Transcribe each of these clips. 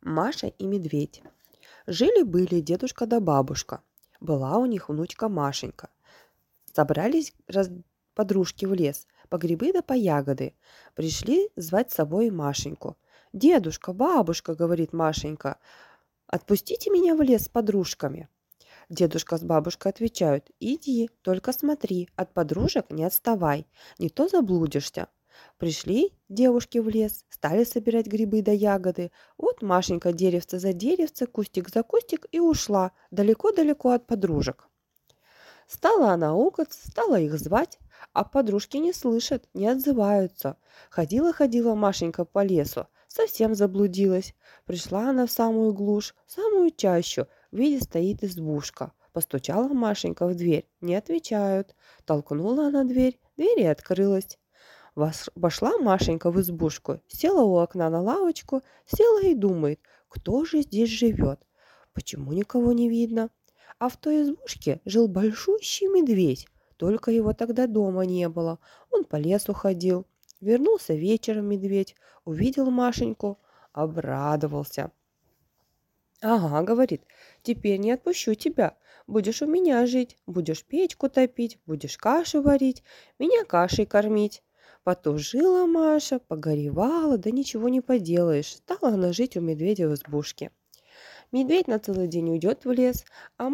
Маша и медведь. Жили-были дедушка да бабушка. Была у них внучка Машенька. Собрались подружки в лес по грибы да по ягоды. Пришли звать с собой Машеньку. «Дедушка, бабушка, — говорит Машенька, — отпустите меня в лес с подружками». Дедушка с бабушкой отвечают: «Иди, только смотри, от подружек не отставай, не то заблудишься». Пришли девушки в лес, стали собирать грибы да ягоды. Вот Машенька деревце за деревце, кустик за кустик и ушла далеко-далеко от подружек. Стала она аукаться, стала их звать, а подружки не слышат, не отзываются. Ходила-ходила Машенька по лесу, совсем заблудилась. Пришла она в самую глушь, в самую чащу, видит, стоит избушка. Постучала Машенька в дверь, не отвечают. Толкнула она дверь, дверь и открылась. Вошла Машенька в избушку, села у окна на лавочку, села и думает, кто же здесь живет, почему никого не видно. А в той избушке жил большущий медведь, только его тогда дома не было. Он по лесу ходил. Вернулся вечером медведь, увидел Машеньку, обрадовался. «Ага, — говорит, — теперь не отпущу тебя. Будешь у меня жить, будешь печку топить, будешь кашу варить, меня кашей кормить». Потужила Маша, погоревала, да ничего не поделаешь. Стала она жить у медведя в избушке. Медведь на целый день уйдет в лес, а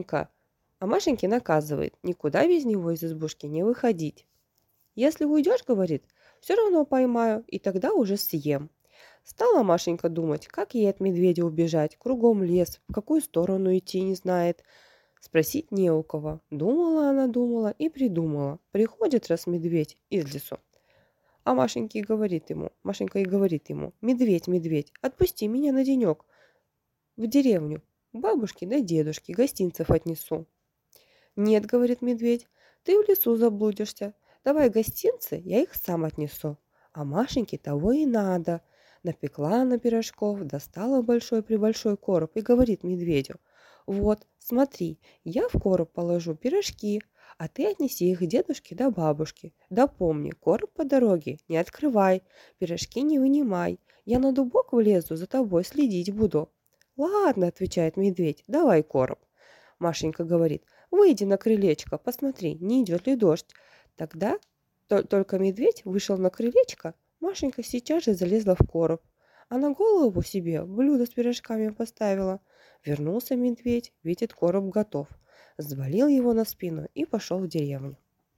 Машеньке наказывает никуда без него из избушки не выходить. «Если уйдешь, — говорит, — все равно поймаю, и тогда уже съем». Стала Машенька думать, как ей от медведя убежать, кругом лес, в какую сторону идти не знает. Спросить не у кого. Думала она, думала и придумала. Приходит раз медведь из лесу. А Машенька и говорит ему: «Медведь, медведь, отпусти меня на денек в деревню, к бабушке да дедушке гостинцев отнесу». «Нет, — говорит медведь, — ты в лесу заблудишься. Давай гостинцы, я их сам отнесу». А Машеньке того и надо. Напекла она пирожков, достала большой-пребольшой короб и говорит медведю: «Вот, смотри, я в короб положу пирожки, а ты отнеси их дедушке да бабушке. Да помни, короб по дороге не открывай, пирожки не вынимай. Я на дубок влезу, за тобой следить буду». «Ладно, — отвечает медведь, — давай короб». Машенька говорит: «Выйди на крылечко, посмотри, не идет ли дождь». Тогда только медведь вышел на крылечко, Машенька сейчас же залезла в короб. А на голову себе блюдо с пирожками поставила. Вернулся медведь, видит, короб готов. Взвалил его на спину и пошел в деревню.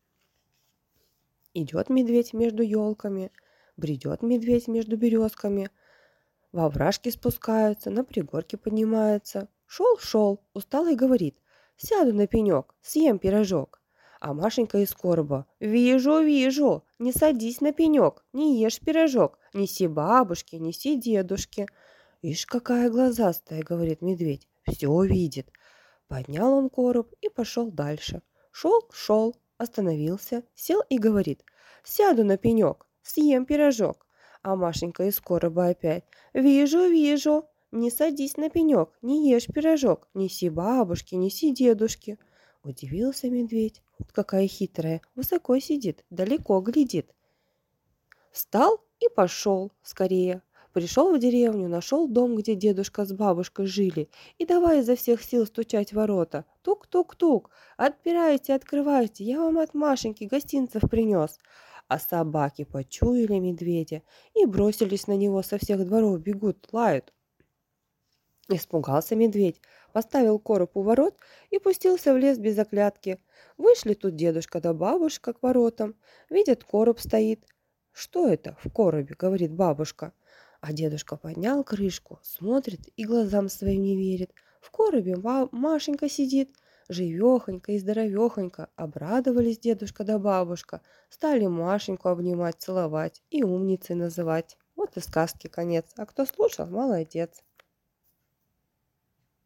Идет медведь между елками, бредет медведь между березками. Во овражки спускаются, на пригорке поднимается. Шел, устал и говорит: «Сяду на пенек, съем пирожок». А Машенька из короба: «Вижу, вижу, не садись на пенек, не ешь пирожок, неси бабушке, неси дедушке». «Ишь, какая глазастая, — говорит медведь, — все видит». Поднял он короб и пошел дальше. Шел, остановился, сел и говорит: «Сяду на пенек, съем пирожок». А Машенька из короба опять: «Вижу, вижу, не садись на пенек, не ешь пирожок, неси бабушке, неси дедушке». Удивился медведь. Вот какая хитрая, высоко сидит, далеко глядит. Встал и пошел скорее. Пришел в деревню, нашел дом, где дедушка с бабушкой жили, и давай изо всех сил стучать в ворота. Тук-тук-тук, отпирайте, открывайте, я вам от Машеньки гостинцев принес. А собаки почуяли медведя и бросились на него со всех дворов, бегут, лают. Испугался медведь, поставил короб у ворот и пустился в лес без оглядки. Вышли тут дедушка да бабушка к воротам. Видят, короб стоит. «Что это в коробе?» — говорит бабушка. А дедушка поднял крышку, смотрит и глазам своим не верит. В коробе Машенька сидит, живехонька и здоровехонька. Обрадовались дедушка да бабушка. Стали Машеньку обнимать, целовать и умницей называть. Вот и сказки конец. А кто слушал, молодец.